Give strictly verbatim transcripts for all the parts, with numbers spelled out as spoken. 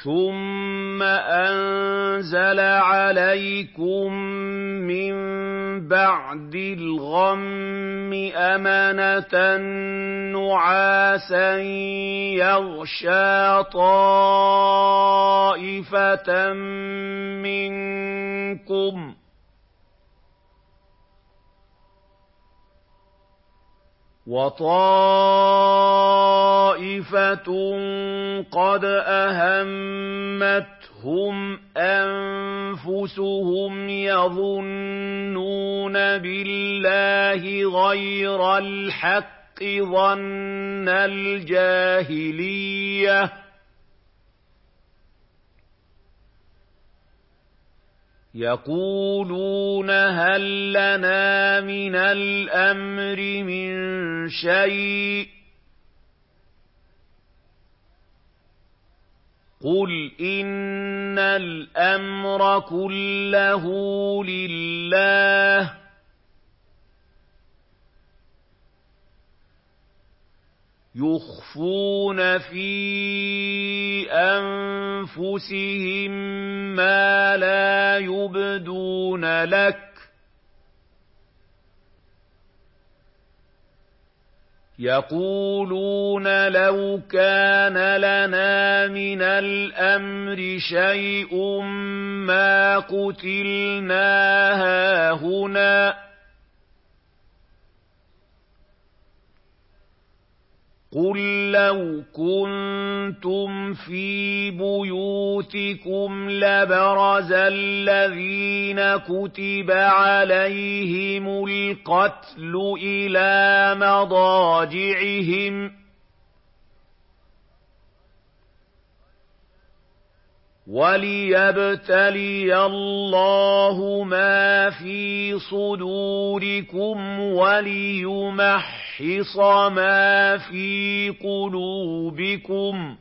ثُمَّ أَنزَلَ عَلَيْكُم مِّن بَعْدِ الْغَمِّ أَمَنَةً نُّعَاسًا يَغْشَىٰ طَائِفَةً مِّنكُمْ ۖ وَطَائِفَةٌ قَدْ أَهَمَّتْهُمْ أَنفُسُهُمْ يَظُنُّونَ بِاللَّهِ غَيْرَ الْحَقِّ ظَنَّ الْجَاهِلِيَّةِ ۖ يَقُولُونَ هَل لَّنَا مِنَ الْأَمْرِ مِن شَيْءٍ ۗ قُلْ إِنَّ الْأَمْرَ كُلَّهُ لِلَّهِ ۗ يُخْفُونَ فِي أَنفُسِهِم مَّا لَا يُبْدُونَ لَكَ ۖ يَقُولُونَ لَوْ كَانَ لَنَا مِنَ الْأَمْرِ شَيْءٌ مَّا قُتِلْنَا هَاهُنَا ۗ قُل لَّوْ كُنتُمْ فِي بُيُوتِكُمْ لَبَرَزَ الَّذِينَ كُتِبَ عَلَيْهِمُ الْقَتْلُ إِلَىٰ مَضَاجِعِهِمْ ۖ وَلِيَبْتَلِيَ اللَّهُ مَا فِي صُدُورِكُمْ وَلِيُمَحِّصَ مَا فِي قُلُوبِكُمْ ۗ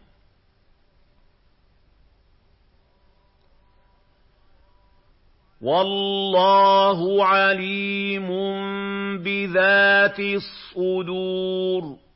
وَاللَّهُ عَلِيمٌ بِذَاتِ الصُّدُورِ